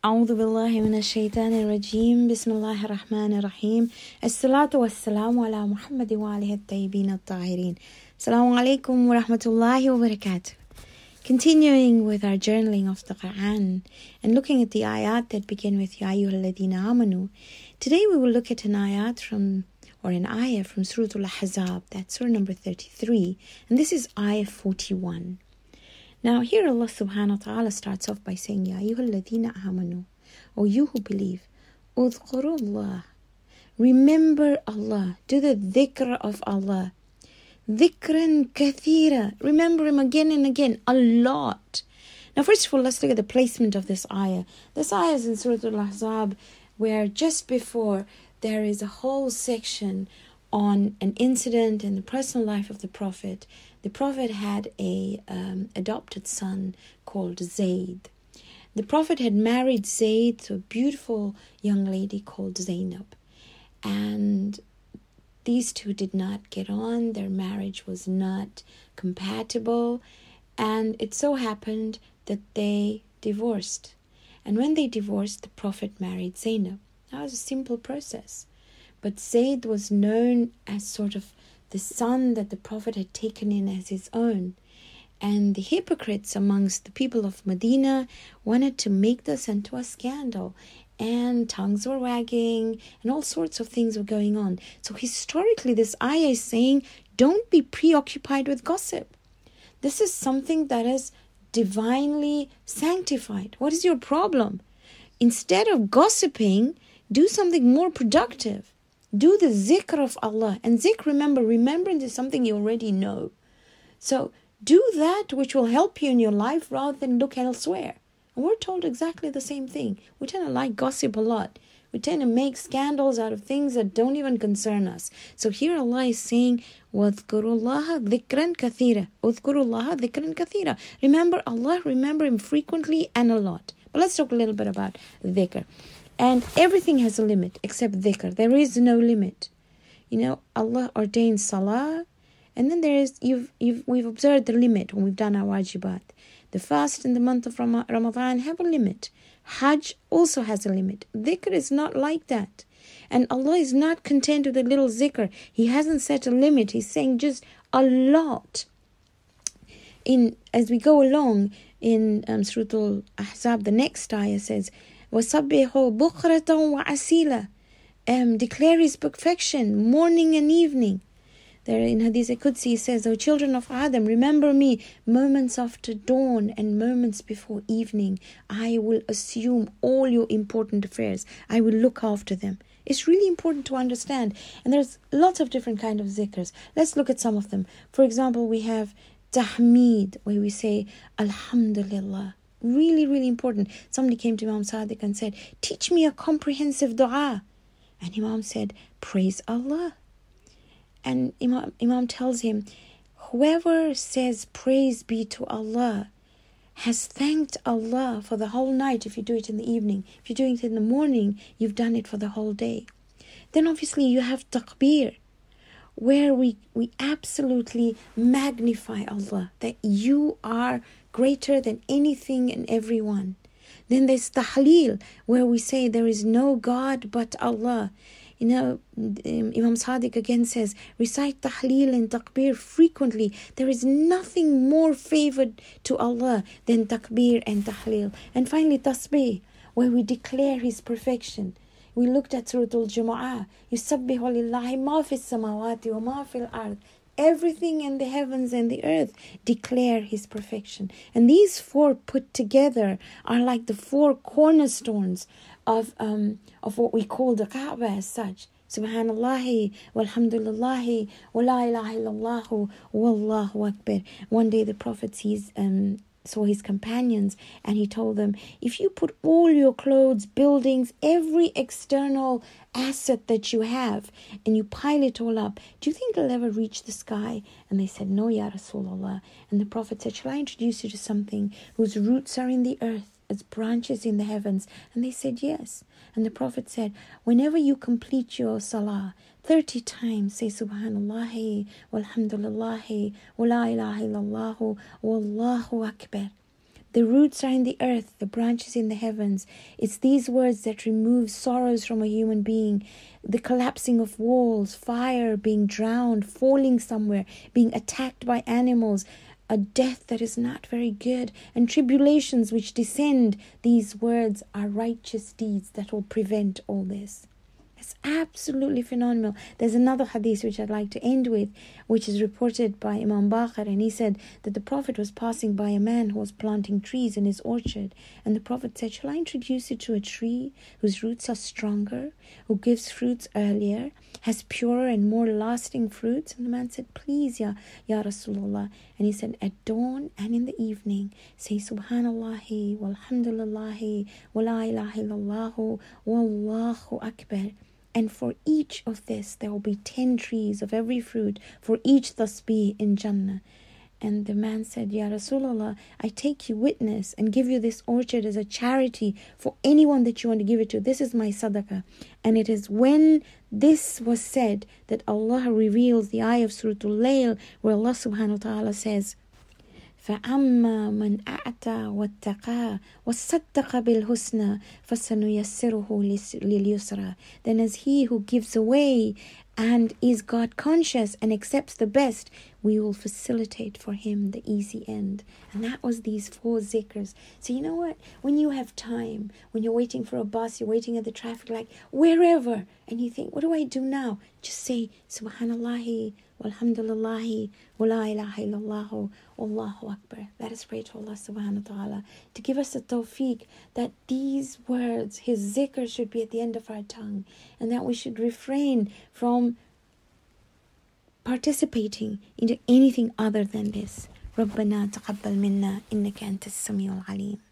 أعوذ بالله من الشيطان الرجيم بسم الله الرحمن الرحيم الصلاة والسلام على محمد وآله الطيبين الطاهرين Assalamu alaikum wa rahmatullahi wa barakatuh. Continuing with our journaling of the Quran and looking at the ayat that begin with Ya ayyuhal ladhina amanu. Today we will look at an ayah from Surah Al-Ahzab, that's surah number 33, and this is ayah 41. Now here Allah subhanahu wa ta'ala starts off by saying, Ya ayyuhal ladhina amanu, O you who believe, udhkurullah, remember Allah, do the dhikr of Allah, dhikran kathira, remember Him again and again, a lot. Now first of all, let's look at the placement of this ayah. This ayah is in Surah Al-Ahzab, where just before there is a whole section on an incident in the personal life of the Prophet. The Prophet had a adopted son called Zayd. The Prophet had married Zayd to a beautiful young lady called Zainab. And these two did not get on. Their marriage was not compatible. And it so happened that they divorced. And when they divorced, the Prophet married Zainab. That was a simple process. But Zayd was known as sort of the son that the Prophet had taken in as his own. And the hypocrites amongst the people of Medina wanted to make this into a scandal. And tongues were wagging and all sorts of things were going on. So historically, this ayah is saying, don't be preoccupied with gossip. This is something that is divinely sanctified. What is your problem? Instead of gossiping, do something more productive. Do the zikr of Allah. And zikr, remembrance is something you already know. So do that which will help you in your life rather than look elsewhere. And we're told exactly the same thing. We tend to like gossip a lot. We tend to make scandals out of things that don't even concern us. So here Allah is saying, وَاذْكُرُوا اللَّهَ ذِكْرًا كَثِيرًا. اذْكُرُوا اللَّهَ ذِكْرًا كَثِيرًا. Remember Allah, remember Him frequently and a lot. But let's talk a little bit about dhikr. And everything has a limit except dhikr. There is no limit. Allah ordained salah, and then there is we've observed the limit when we've done our wajibat. The fast in the month of Ramadan have a limit. Hajj also has a limit. Dhikr is not like that. And Allah is not content with a little zikr. He hasn't set a limit. He's saying just a lot. As we go along in Surah Al-Ahzab, the next ayah says, وَصَبِّحُوا بُكْرَةً وَعَسِيلًا. Declare His perfection morning and evening. There in Hadith Qudsi he says, O children of Adam, remember me moments after dawn and moments before evening. I will assume all your important affairs. I will look after them. It's really important to understand. And there's lots of different kinds of zikrs. Let's look at some of them. For example, we have tahmeed, where we say, Alhamdulillah. Really, really important. Somebody came to Imam Sadiq and said, teach me a comprehensive dua. And Imam said, praise Allah. And Imam tells him, whoever says praise be to Allah has thanked Allah for the whole night if you do it in the evening. If you're doing it in the morning, you've done it for the whole day. Then obviously you have takbir, where we absolutely magnify Allah, that you are greater than anything and everyone. Then there's tahleel, where we say there is no God but Allah. Imam Sadiq again says, recite tahleel and takbir frequently. There is nothing more favored to Allah than takbir and tahleel. And finally tasbih, where we declare His perfection. We looked at Surah Al-Jumu'ah. يُسَبِّحُ لِلَّهِ مَا فِي السَّمَاوَاتِ وَمَا فِي الْأَرْضِ. Everything in the heavens and the earth declare His perfection. And these four put together are like the four cornerstones of what we call the Kaaba as such. Subhanallah, walhamdulillah, wa la ilaha illallah, wallahu akbar. One day the Prophet saw his companions and he told them, if you put all your clothes, buildings, every external asset that you have and you pile it all up, do you think it'll ever reach the sky? And they said, no, Ya Rasulullah. And the Prophet said, shall I introduce you to something whose roots are in the earth, its branches in the heavens? And they said, yes. And the Prophet said, whenever you complete your salah 30 times, say Subhanallah, walhamdulillah, wa la ilaha illallah, wallahu akbar. The roots are in the earth, the branches in the heavens. It's these words that remove sorrows from a human being. The collapsing of walls, fire, being drowned, falling somewhere, being attacked by animals, a death that is not very good, and tribulations which descend. These words are righteous deeds that will prevent all this. It's absolutely phenomenal. There's another hadith which I'd like to end with, which is reported by Imam Baqir, and he said that the Prophet was passing by a man who was planting trees in his orchard, and the Prophet said, "Shall I introduce you to a tree whose roots are stronger, who gives fruits earlier, has purer and more lasting fruits?" And the man said, "Please, ya Rasulullah." And he said, "At dawn and in the evening, say Subhanallahi walhamdulillahi wa la ilaha illallah wallahu akbar. And for each of this, there will be 10 trees of every fruit, for each tasbih in Jannah." And the man said, "Ya Rasulullah, I take you witness and give you this orchard as a charity for anyone that you want to give it to. This is my sadaqah." And it is when this was said that Allah reveals the ayah of Surah Al-Layl, where Allah subhanahu wa ta'ala says, فَأَمَّا مَنْ أَعْتَى وَاتَّقَى وَصَدَّقَ بِالْحُسْنَى فَسَنُيَسِّرُهُ لِلْيُسْرَى. Then as he who gives away and is God conscious and accepts the best, we will facilitate for him the easy end. And that was these 4 zikrs. So you know what? When you have time, when you're waiting for a bus, you're waiting at the traffic light, wherever, and you think, what do I do now? Just say Subhanallahi walhamdulillahi wa la ilaha illallah wallahu akbar. Let us pray to Allah subhanahu wa ta'ala to give us the tawfiq that these words, his zikr, should be at the end of our tongue, and that we should refrain from participating into anything other than this. ربنا تقبل منا إنك أنت السميع العليم.